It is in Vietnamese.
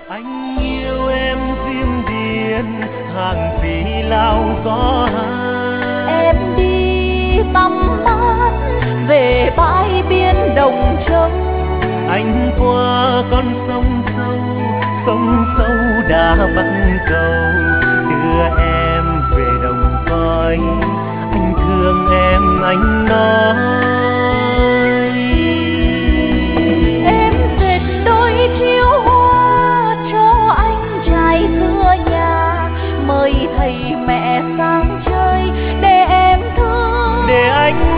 Anh yêu em diêm điền hàng phi lao gió hát. Em đi tắm mát về bãi biển Đồng Châu. Anh qua con sông sâu đã bắt cầu đưa em về đồng cõi. Anh thương em anh nói. Em dệt đôi chiếu hoa cho anh trai xưa nhà, mời thầy mẹ sang chơi để em thương. Để anh